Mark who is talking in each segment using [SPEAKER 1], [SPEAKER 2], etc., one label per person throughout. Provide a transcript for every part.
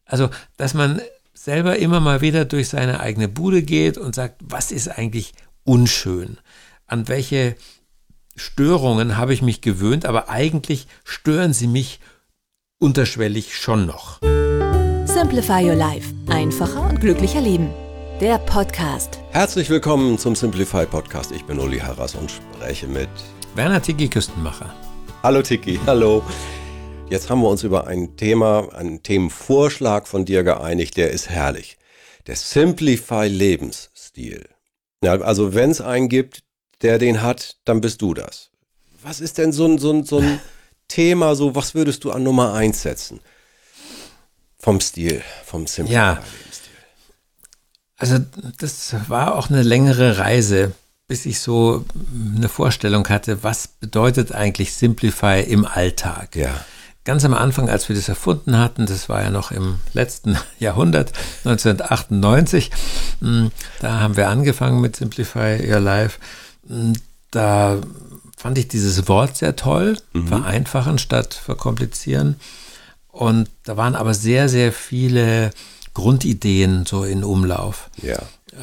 [SPEAKER 1] Also, dass man selber immer mal wieder durch seine eigene Bude geht und sagt, was ist eigentlich unschön? An welche Störungen habe ich mich gewöhnt, aber eigentlich stören sie mich unterschwellig schon noch.
[SPEAKER 2] Simplify Your Life. Einfacher und glücklicher leben. Der Podcast.
[SPEAKER 3] Herzlich willkommen zum Simplify Podcast. Ich bin Uli Harras und spreche mit
[SPEAKER 1] Werner Tiki Küstenmacher.
[SPEAKER 3] Hallo Tiki, hallo. Jetzt haben wir uns über ein Thema, einen Themenvorschlag von dir geeinigt, der ist herrlich. Der Simplify Lebensstil. Ja, also wenn es einen gibt, der den hat, dann bist du das. Was ist denn so ein Thema, was würdest du an Nummer 1 setzen? Vom Stil, vom Simplify Lebensstil.
[SPEAKER 1] Also das war auch eine längere Reise, bis ich so eine Vorstellung hatte, was bedeutet eigentlich Simplify im Alltag?
[SPEAKER 3] Ja.
[SPEAKER 1] Ganz am Anfang, als wir das erfunden hatten, das war ja noch im letzten Jahrhundert, 1998, da haben wir angefangen mit Simplify Your Life. Da fand ich dieses Wort sehr toll, vereinfachen statt verkomplizieren. Und da waren aber sehr, sehr viele Grundideen so in Umlauf.
[SPEAKER 3] Ja.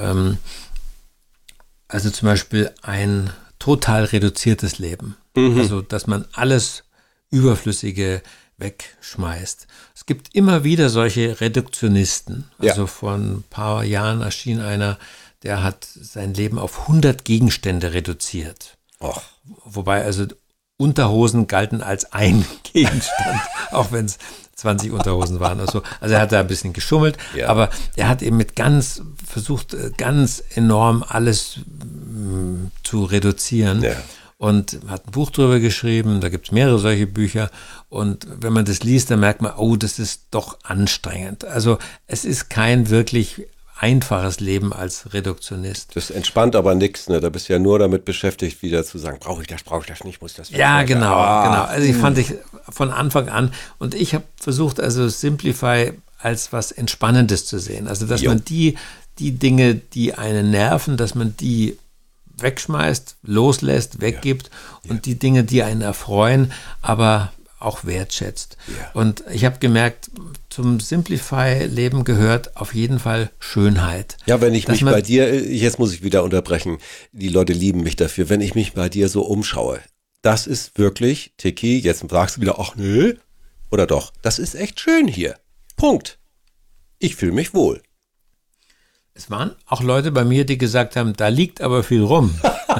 [SPEAKER 1] Also zum Beispiel ein total reduziertes Leben. Also, dass man alles Überflüssige wegschmeißt. Es gibt immer wieder solche Reduktionisten. Also vor ein paar Jahren erschien einer, der hat sein Leben auf 100 Gegenstände reduziert.
[SPEAKER 3] Och.
[SPEAKER 1] Wobei also Unterhosen galten als ein Gegenstand, auch wenn es 20 Unterhosen waren. Also er hat da ein bisschen geschummelt, aber er hat eben versucht, ganz enorm alles zu reduzieren. Ja. Und hat ein Buch drüber geschrieben, da gibt es mehrere solche Bücher. Und wenn man das liest, dann merkt man, oh, das ist doch anstrengend. Also es ist kein wirklich einfaches Leben als Reduktionist.
[SPEAKER 3] Das entspannt aber nichts, ne? Da bist du ja nur damit beschäftigt, wieder zu sagen, brauche ich das nicht, muss das.
[SPEAKER 1] Ja, genau. Also fand ich von Anfang an. Und ich habe versucht, also Simplify als was Entspannendes zu sehen. Also dass man die Dinge, die einen nerven, dass man die wegschmeißt, loslässt, weggibt und die Dinge, die einen erfreuen, aber auch wertschätzt. Ja. Und ich habe gemerkt, zum Simplify-Leben gehört auf jeden Fall Schönheit.
[SPEAKER 3] Ja, wenn ich mich bei dir, jetzt muss ich wieder unterbrechen, die Leute lieben mich dafür, wenn ich mich bei dir so umschaue, das ist wirklich, Tiki, jetzt sagst du wieder, ach nö, oder doch, das ist echt schön hier. Punkt. Ich fühle mich wohl.
[SPEAKER 1] Es waren auch Leute bei mir, die gesagt haben, da liegt aber viel rum.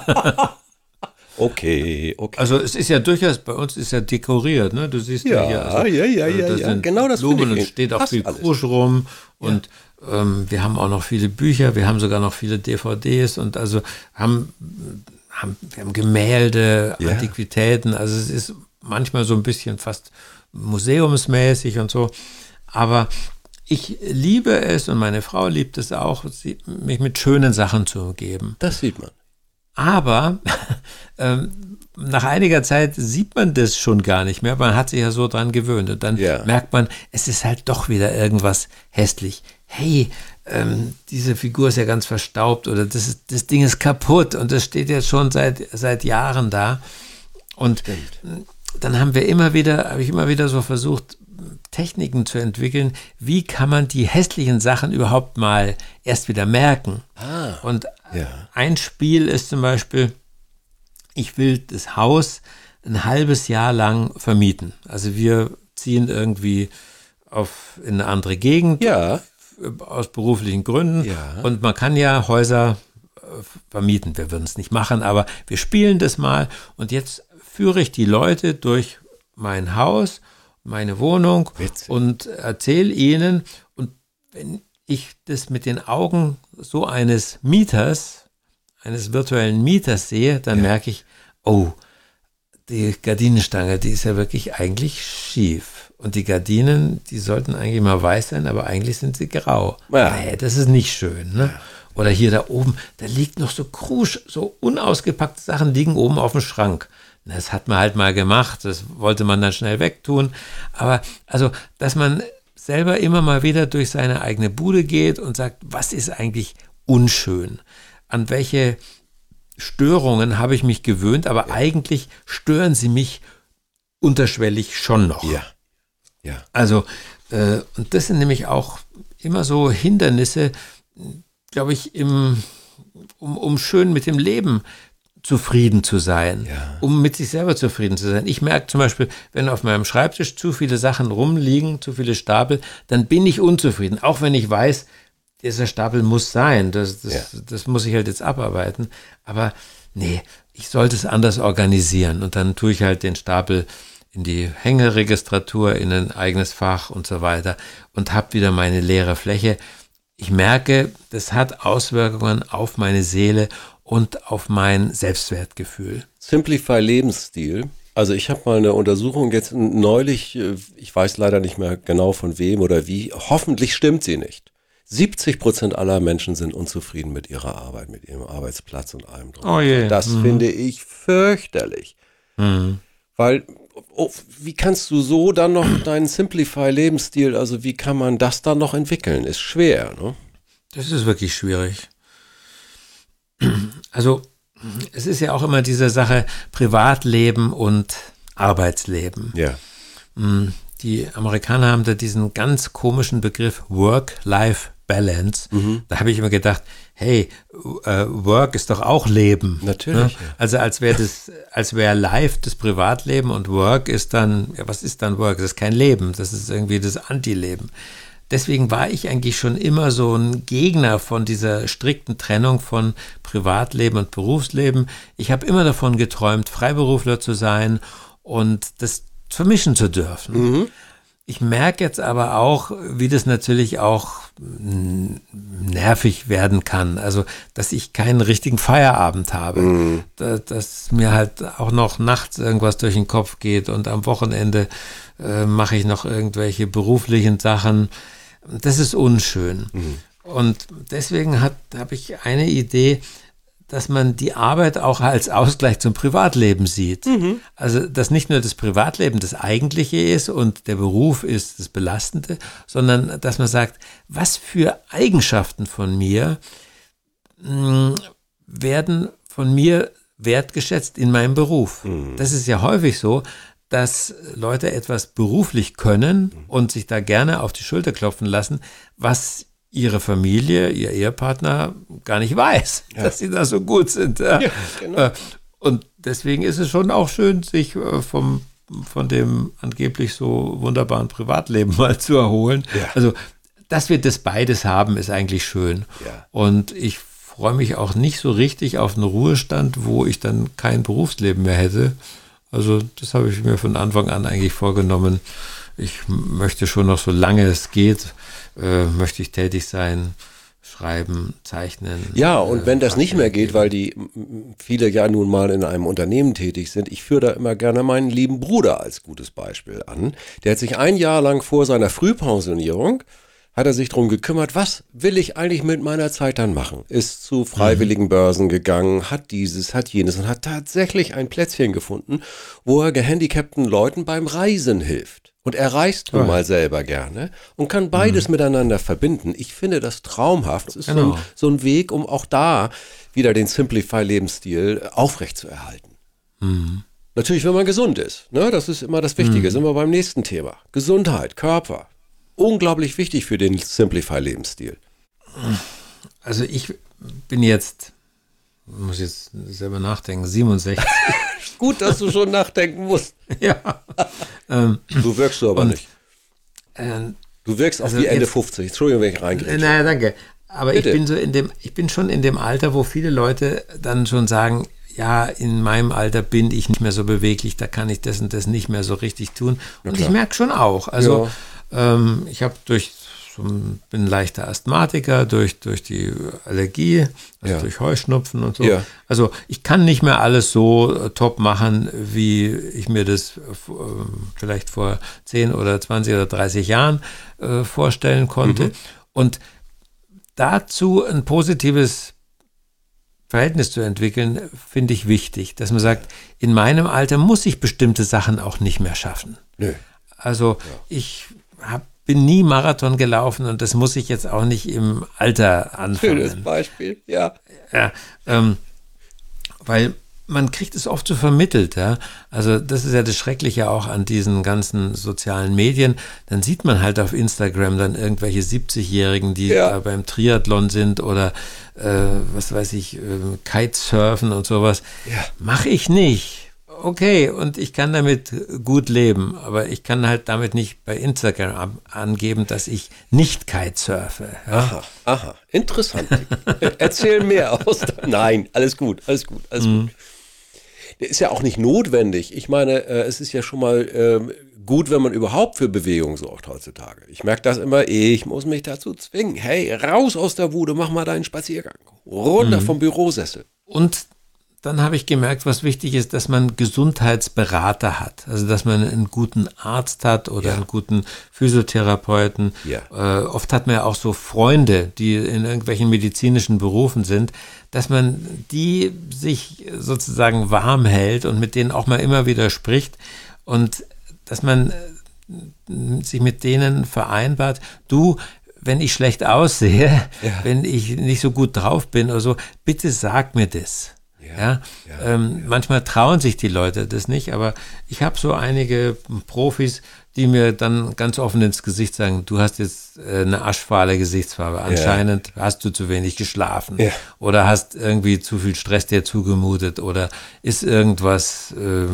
[SPEAKER 3] Okay.
[SPEAKER 1] Also es ist ja durchaus, bei uns ist ja dekoriert, ne? Du siehst ja hier, da sind
[SPEAKER 3] genau das
[SPEAKER 1] Blumen und steht auch viel Krusch rum und wir haben auch noch viele Bücher, wir haben sogar noch viele DVDs und also wir haben Gemälde, Antiquitäten, also es ist manchmal so ein bisschen fast museumsmäßig und so, aber ich liebe es und meine Frau liebt es auch, mich mit schönen Sachen zu umgeben.
[SPEAKER 3] Das sieht man.
[SPEAKER 1] Aber nach einiger Zeit sieht man das schon gar nicht mehr. Man hat sich ja so dran gewöhnt. Und dann merkt man, es ist halt doch wieder irgendwas hässlich. Hey, diese Figur ist ja ganz verstaubt oder das Ding ist kaputt und das steht jetzt schon seit Jahren da. Und dann habe ich immer wieder so versucht, Techniken zu entwickeln, wie kann man die hässlichen Sachen überhaupt mal erst wieder merken. Und ein Spiel ist zum Beispiel, ich will das Haus ein halbes Jahr lang vermieten. Also wir ziehen irgendwie in eine andere Gegend aus beruflichen Gründen und man kann ja Häuser vermieten. Wir würden es nicht machen, aber wir spielen das mal und jetzt führe ich die Leute durch mein Haus, meine Wohnung und erzähle ihnen, und wenn ich das mit den Augen so eines virtuellen Mieters sehe, dann merke ich, oh, die Gardinenstange, die ist ja wirklich eigentlich schief. Und die Gardinen, die sollten eigentlich mal weiß sein, aber eigentlich sind sie grau. Nee, das ist nicht schön, ne? Oder hier da oben, da liegt noch so Krusch, so unausgepackte Sachen liegen oben auf dem Schrank. Das hat man halt mal gemacht, das wollte man dann schnell wegtun. Aber also, dass man selber immer mal wieder durch seine eigene Bude geht und sagt, was ist eigentlich unschön? An welche Störungen habe ich mich gewöhnt, aber eigentlich stören sie mich unterschwellig schon noch.
[SPEAKER 3] Ja.
[SPEAKER 1] Also Und das sind nämlich auch immer so Hindernisse, glaube ich, um schön mit dem Leben zufrieden zu sein, um mit sich selber zufrieden zu sein. Ich merke zum Beispiel, wenn auf meinem Schreibtisch zu viele Sachen rumliegen, zu viele Stapel, dann bin ich unzufrieden, auch wenn ich weiß, dieser Stapel muss sein, das muss ich halt jetzt abarbeiten, aber nee, ich sollte es anders organisieren und dann tue ich halt den Stapel in die Hängeregistratur, in ein eigenes Fach und so weiter und habe wieder meine leere Fläche. Ich merke, das hat Auswirkungen auf meine Seele und auf mein Selbstwertgefühl.
[SPEAKER 3] Simplify Lebensstil. Also ich habe mal eine Untersuchung jetzt neulich, ich weiß leider nicht mehr genau von wem oder wie, hoffentlich stimmt sie nicht. 70% aller Menschen sind unzufrieden mit ihrer Arbeit, mit ihrem Arbeitsplatz und allem drum.
[SPEAKER 1] Oh je.
[SPEAKER 3] Das finde ich fürchterlich. Weil, wie kannst du so dann noch deinen Simplify-Lebensstil, also wie kann man das dann noch entwickeln? Ist schwer, ne?
[SPEAKER 1] Das ist wirklich schwierig. Also, es ist ja auch immer diese Sache Privatleben und Arbeitsleben.
[SPEAKER 3] Ja.
[SPEAKER 1] Die Amerikaner haben da diesen ganz komischen Begriff Work-Life-Balance. Da habe ich immer gedacht, hey, Work ist doch auch Leben.
[SPEAKER 3] Natürlich.
[SPEAKER 1] Ne? Also als wäre Life das Privatleben und Work ist dann, ja, was ist dann Work? Das ist kein Leben, das ist irgendwie das Antileben. Deswegen war ich eigentlich schon immer so ein Gegner von dieser strikten Trennung von Privatleben und Berufsleben. Ich habe immer davon geträumt, Freiberufler zu sein und das vermischen zu dürfen. Ich merke jetzt aber auch, wie das natürlich auch nervig werden kann. Also, dass ich keinen richtigen Feierabend habe. Dass mir halt auch noch nachts irgendwas durch den Kopf geht und am Wochenende mache ich noch irgendwelche beruflichen Sachen. Das ist unschön. Und deswegen habe ich eine Idee, dass man die Arbeit auch als Ausgleich zum Privatleben sieht. Also, dass nicht nur das Privatleben das Eigentliche ist und der Beruf ist das Belastende, sondern dass man sagt, was für Eigenschaften von mir werden von mir wertgeschätzt in meinem Beruf. Das ist ja häufig so, dass Leute etwas beruflich können und sich da gerne auf die Schulter klopfen lassen, was ihre Familie, ihr Ehepartner gar nicht weiß, dass sie da so gut sind. Ja, genau. Und deswegen ist es schon auch schön, sich von dem angeblich so wunderbaren Privatleben mal zu erholen. Ja. Also, dass wir das beides haben, ist eigentlich schön. Ja. Und ich freue mich auch nicht so richtig auf einen Ruhestand, wo ich dann kein Berufsleben mehr hätte. Also das habe ich mir von Anfang an eigentlich vorgenommen. Ich möchte schon noch, solange es geht, möchte ich tätig sein, schreiben, zeichnen.
[SPEAKER 3] Ja, und wenn das nicht mehr geht, weil die viele ja nun mal in einem Unternehmen tätig sind, ich führe da immer gerne meinen lieben Bruder als gutes Beispiel an. Der hat sich ein Jahr lang vor seiner Frühpensionierung hat er sich darum gekümmert, was will ich eigentlich mit meiner Zeit dann machen? Ist zu freiwilligen Börsen gegangen, hat dieses, hat jenes und hat tatsächlich ein Plätzchen gefunden, wo er gehandicapten Leuten beim Reisen hilft. Und er reist nun mal selber gerne und kann beides miteinander verbinden. Ich finde das traumhaft. Es ist so ein Weg, um auch da wieder den Simplify-Lebensstil aufrechtzuerhalten. Natürlich, wenn man gesund ist. Ne? Das ist immer das Wichtige. Sind wir beim nächsten Thema. Gesundheit, Körper. Unglaublich wichtig für den Simplify-Lebensstil.
[SPEAKER 1] Also ich bin jetzt, muss jetzt selber nachdenken, 67.
[SPEAKER 3] Gut, dass du schon nachdenken musst.
[SPEAKER 1] Ja.
[SPEAKER 3] So wirkst du aber nicht. Du wirkst auch wie Ende 50. Entschuldigung, wenn ich reingreife.
[SPEAKER 1] Naja, danke. Aber ich bin schon in dem Alter, wo viele Leute dann schon sagen, ja, in meinem Alter bin ich nicht mehr so beweglich, da kann ich das und das nicht mehr so richtig tun. Und ich merke schon auch, also ich habe bin leichter Asthmatiker durch die Allergie, also durch Heuschnupfen und so. Ja. Also ich kann nicht mehr alles so top machen, wie ich mir das vielleicht vor 10 oder 20 oder 30 Jahren vorstellen konnte. Und dazu ein positives Verhältnis zu entwickeln, finde ich wichtig, dass man sagt, in meinem Alter muss ich bestimmte Sachen auch nicht mehr schaffen.
[SPEAKER 3] Nö.
[SPEAKER 1] Also ich bin nie Marathon gelaufen und das muss ich jetzt auch nicht im Alter anfangen.
[SPEAKER 3] Schönes Beispiel, ja.
[SPEAKER 1] Ja, weil man kriegt es oft so vermittelt, ja. Also das ist ja das Schreckliche auch an diesen ganzen sozialen Medien. Dann sieht man halt auf Instagram dann irgendwelche 70-Jährigen, die da beim Triathlon sind oder was weiß ich, Kitesurfen und sowas.
[SPEAKER 3] Ja.
[SPEAKER 1] Mache ich nicht. Okay, und ich kann damit gut leben, aber ich kann halt damit nicht bei Instagram angeben, dass ich nicht Kitesurfe. Ja?
[SPEAKER 3] Aha, interessant. Erzähl mehr aus. Nein, alles gut. Gut. Ist ja auch nicht notwendig. Ich meine, es ist ja schon mal gut, wenn man überhaupt für Bewegung sorgt heutzutage. Ich merke das immer, ich muss mich dazu zwingen. Hey, raus aus der Bude, mach mal deinen Spaziergang. Runter vom Bürosessel.
[SPEAKER 1] Und dann habe ich gemerkt, was wichtig ist, dass man Gesundheitsberater hat. Also, dass man einen guten Arzt hat oder einen guten Physiotherapeuten.
[SPEAKER 3] Ja.
[SPEAKER 1] Oft hat man ja auch so Freunde, die in irgendwelchen medizinischen Berufen sind, dass man die sich sozusagen warm hält und mit denen auch mal immer wieder spricht und dass man sich mit denen vereinbart, du, wenn ich schlecht aussehe, wenn ich nicht so gut drauf bin oder so, bitte sag mir das. Manchmal trauen sich die Leute das nicht, aber ich habe so einige Profis, die mir dann ganz offen ins Gesicht sagen, du hast jetzt eine aschfahle Gesichtsfarbe, anscheinend hast du zu wenig geschlafen oder hast irgendwie zu viel Stress dir zugemutet oder ist irgendwas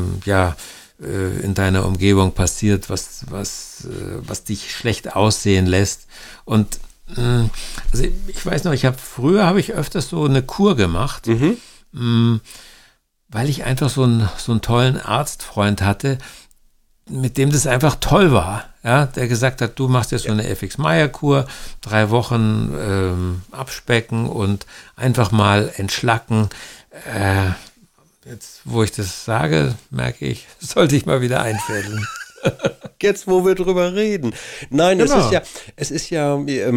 [SPEAKER 1] in deiner Umgebung passiert, was dich schlecht aussehen lässt. Und also ich weiß noch, früher habe ich öfters so eine Kur gemacht, weil ich einfach so einen tollen Arztfreund hatte, mit dem das einfach toll war, ja, der gesagt hat, du machst jetzt so eine FX-Meyer-Kur, 3 Wochen abspecken und einfach mal entschlacken. Jetzt, wo ich das sage, merke ich, sollte ich mal wieder einfädeln.
[SPEAKER 3] Jetzt, wo wir drüber reden. Nein, genau. Es ist ja,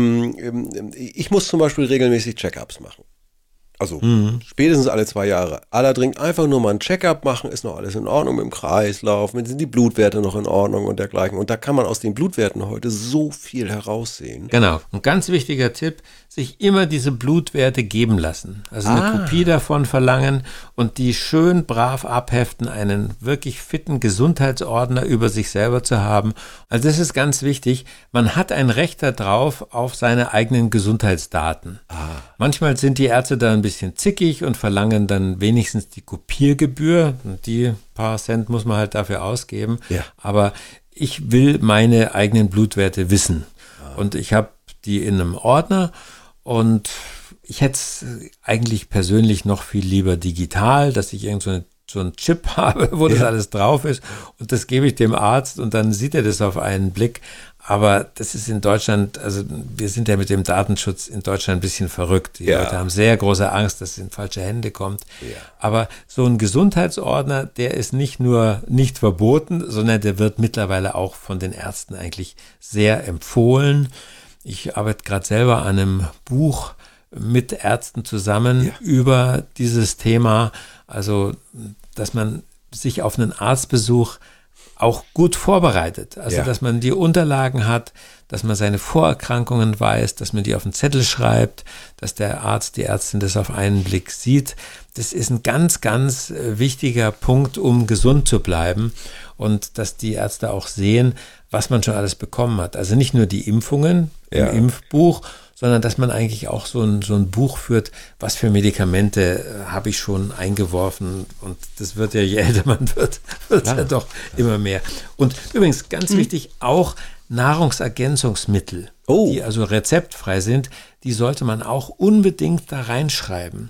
[SPEAKER 3] ich muss zum Beispiel regelmäßig Check-ups machen. Also spätestens alle 2 Jahre. Allerdings einfach nur mal ein Check-up machen, ist noch alles in Ordnung mit dem Kreislauf, sind die Blutwerte noch in Ordnung und dergleichen. Und da kann man aus den Blutwerten heute so viel heraussehen.
[SPEAKER 1] Genau. Ein ganz wichtiger Tipp, sich immer diese Blutwerte geben lassen. Also eine Kopie davon verlangen und die schön brav abheften, einen wirklich fitten Gesundheitsordner über sich selber zu haben. Also das ist ganz wichtig. Man hat ein Recht darauf, auf seine eigenen Gesundheitsdaten. Manchmal sind die Ärzte da ein bisschen zickig und verlangen dann wenigstens die Kopiergebühr. Und die paar Cent muss man halt dafür ausgeben. Ja. Aber ich will meine eigenen Blutwerte wissen. Und ich habe die in einem Ordner und ich hätte es eigentlich persönlich noch viel lieber digital, dass ich so einen Chip habe, wo das alles drauf ist und das gebe ich dem Arzt und dann sieht er das auf einen Blick. Aber das ist in Deutschland, also wir sind ja mit dem Datenschutz in Deutschland ein bisschen verrückt. Die Leute haben sehr große Angst, dass es in falsche Hände kommt. Ja. Aber so ein Gesundheitsordner, der ist nicht nur nicht verboten, sondern der wird mittlerweile auch von den Ärzten eigentlich sehr empfohlen. Ich arbeite gerade selber an einem Buch mit Ärzten zusammen über dieses Thema. Also, dass man sich auf einen Arztbesuch auch gut vorbereitet. Also, dass man die Unterlagen hat, dass man seine Vorerkrankungen weiß, dass man die auf einen Zettel schreibt, dass der Arzt, die Ärztin das auf einen Blick sieht. Das ist ein ganz, ganz wichtiger Punkt, um gesund zu bleiben und dass die Ärzte auch sehen, was man schon alles bekommen hat. Also nicht nur die Impfungen im Impfbuch, sondern dass man eigentlich auch so ein Buch führt, was für Medikamente habe ich schon eingeworfen. Und das wird ja, je älter man wird es ja doch immer mehr. Und übrigens, ganz wichtig, auch Nahrungsergänzungsmittel, die also rezeptfrei sind, die sollte man auch unbedingt da reinschreiben,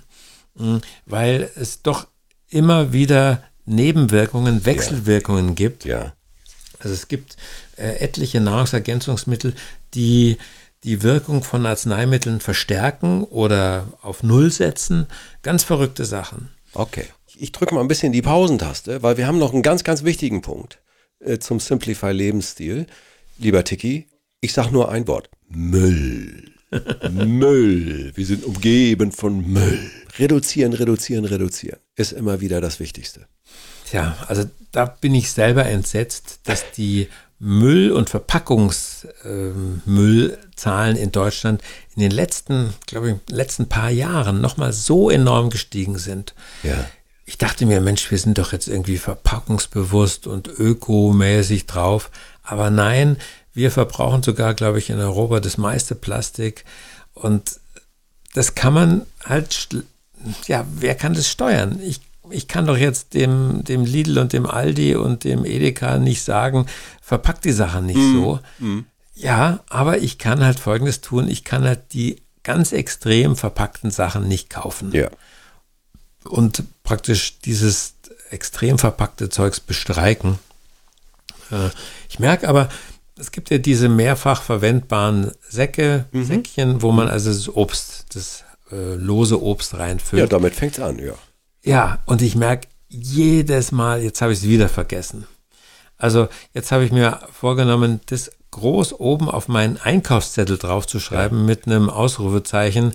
[SPEAKER 1] weil es doch immer wieder Nebenwirkungen, Wechselwirkungen gibt. Ja. Also es gibt etliche Nahrungsergänzungsmittel, die die Wirkung von Arzneimitteln verstärken oder auf Null setzen. Ganz verrückte Sachen.
[SPEAKER 3] Okay. Ich drücke mal ein bisschen die Pausentaste, weil wir haben noch einen ganz, ganz wichtigen Punkt zum Simplify-Lebensstil. Lieber Tiki, ich sage nur ein Wort. Müll. Müll. Wir sind umgeben von Müll. Reduzieren, reduzieren, reduzieren ist immer wieder das Wichtigste.
[SPEAKER 1] Tja, also da bin ich selber entsetzt, dass die Müll- und Verpackungsmüllzahlen in Deutschland in den letzten paar Jahren nochmal so enorm gestiegen sind. Ja. ich dachte mir, Mensch, wir sind doch jetzt irgendwie verpackungsbewusst und ökomäßig drauf. Aber nein, wir verbrauchen sogar, glaube ich, in Europa das meiste Plastik. Und das kann man halt, wer kann das steuern? Ich kann doch jetzt dem Lidl und dem Aldi und dem Edeka nicht sagen, verpackt die Sachen nicht so. Ja, aber ich kann halt Folgendes tun, ich kann halt die ganz extrem verpackten Sachen nicht kaufen.
[SPEAKER 3] Ja.
[SPEAKER 1] Und praktisch dieses extrem verpackte Zeugs bestreiken. Ich merke aber, es gibt ja diese mehrfach verwendbaren Säckchen, wo man also das lose Obst reinfüllt.
[SPEAKER 3] Ja, damit fängt es an, ja.
[SPEAKER 1] Ja, und ich merke jedes Mal, jetzt habe ich es wieder vergessen. Also jetzt habe ich mir vorgenommen, das groß oben auf meinen Einkaufszettel draufzuschreiben mit einem Ausrufezeichen,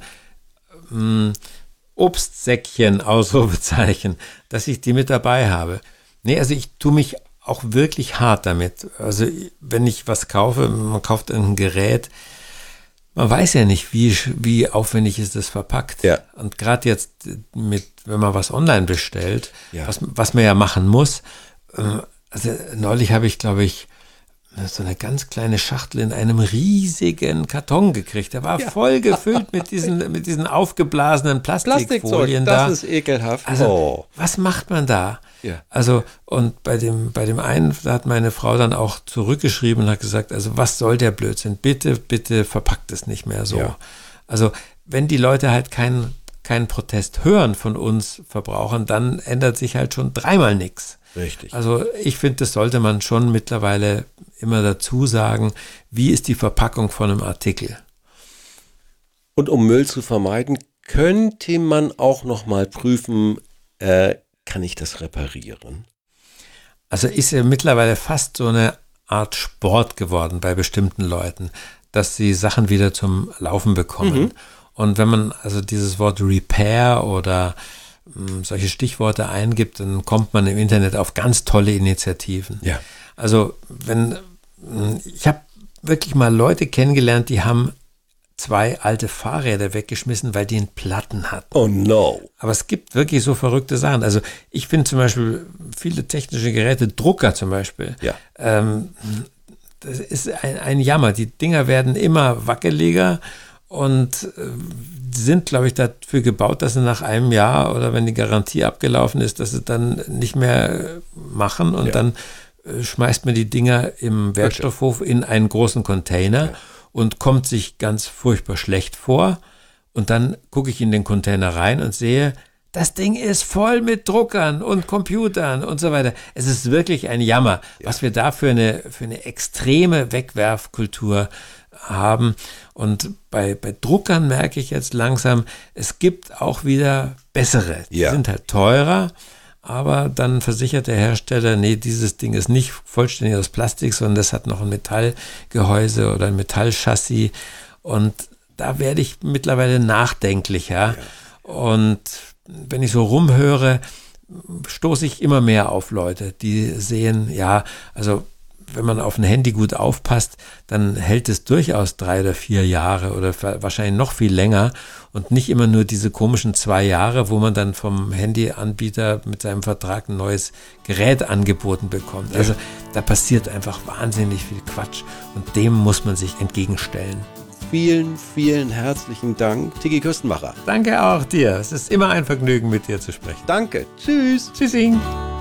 [SPEAKER 1] Obstsäckchen, Ausrufezeichen, dass ich die mit dabei habe. Nee, also ich tue mich auch wirklich hart damit. Also wenn ich was kaufe, man kauft ein Gerät, man weiß ja nicht, wie aufwendig ist das verpackt.
[SPEAKER 3] Ja.
[SPEAKER 1] Und gerade jetzt wenn man was online bestellt, was man ja machen muss, also neulich habe ich, glaube ich, so eine ganz kleine Schachtel in einem riesigen Karton gekriegt. Der war voll gefüllt mit diesen aufgeblasenen Plastikfolien da.
[SPEAKER 3] Das ist ekelhaft.
[SPEAKER 1] Also, was macht man da?
[SPEAKER 3] Ja.
[SPEAKER 1] Also, und bei dem einen, da hat meine Frau dann auch zurückgeschrieben und hat gesagt, also was soll der Blödsinn? Bitte, bitte verpackt es nicht mehr so.
[SPEAKER 3] Ja.
[SPEAKER 1] Also, wenn die Leute halt keinen Protest hören von uns Verbrauchern, dann ändert sich halt schon dreimal nichts.
[SPEAKER 3] Richtig.
[SPEAKER 1] Also ich finde, das sollte man schon mittlerweile immer dazu sagen, wie ist die Verpackung von einem Artikel.
[SPEAKER 3] Und um Müll zu vermeiden, könnte man auch noch mal prüfen, kann ich das reparieren?
[SPEAKER 1] Also ist ja mittlerweile fast so eine Art Sport geworden bei bestimmten Leuten, dass sie Sachen wieder zum Laufen bekommen. Und wenn man also dieses Wort Repair oder solche Stichworte eingibt, dann kommt man im Internet auf ganz tolle Initiativen.
[SPEAKER 3] Ja.
[SPEAKER 1] Also ich habe wirklich mal Leute kennengelernt, die haben 2 alte Fahrräder weggeschmissen, weil die einen Platten hatten.
[SPEAKER 3] Oh no.
[SPEAKER 1] Aber es gibt wirklich so verrückte Sachen. Also ich finde zum Beispiel viele technische Geräte, Drucker zum Beispiel, das ist ein Jammer. Die Dinger werden immer wackeliger und sind, glaube ich, dafür gebaut, dass sie nach einem Jahr oder wenn die Garantie abgelaufen ist, dass sie dann nicht mehr machen und dann schmeißt man die Dinger im Wertstoffhof in einen großen Container und kommt sich ganz furchtbar schlecht vor und dann gucke ich in den Container rein und sehe, das Ding ist voll mit Druckern und Computern und so weiter. Es ist wirklich ein Jammer, was wir da für eine extreme Wegwerfkultur haben. Und bei Druckern merke ich jetzt langsam, es gibt auch wieder bessere. Die sind halt teurer, aber dann versichert der Hersteller, nee, dieses Ding ist nicht vollständig aus Plastik, sondern das hat noch ein Metallgehäuse oder ein Metallchassis. Und da werde ich mittlerweile nachdenklicher. Und wenn ich so rumhöre, stoße ich immer mehr auf Leute, die sehen, also wenn man auf ein Handy gut aufpasst, dann hält es durchaus 3 oder 4 Jahre oder wahrscheinlich noch viel länger und nicht immer nur diese komischen 2 Jahre, wo man dann vom Handyanbieter mit seinem Vertrag ein neues Gerät angeboten bekommt. Also da passiert einfach wahnsinnig viel Quatsch und dem muss man sich entgegenstellen.
[SPEAKER 3] Vielen, vielen herzlichen Dank, Tiki Küstenmacher.
[SPEAKER 1] Danke auch dir. Es ist immer ein Vergnügen, mit dir zu sprechen.
[SPEAKER 3] Danke. Tschüss.
[SPEAKER 1] Tschüssing.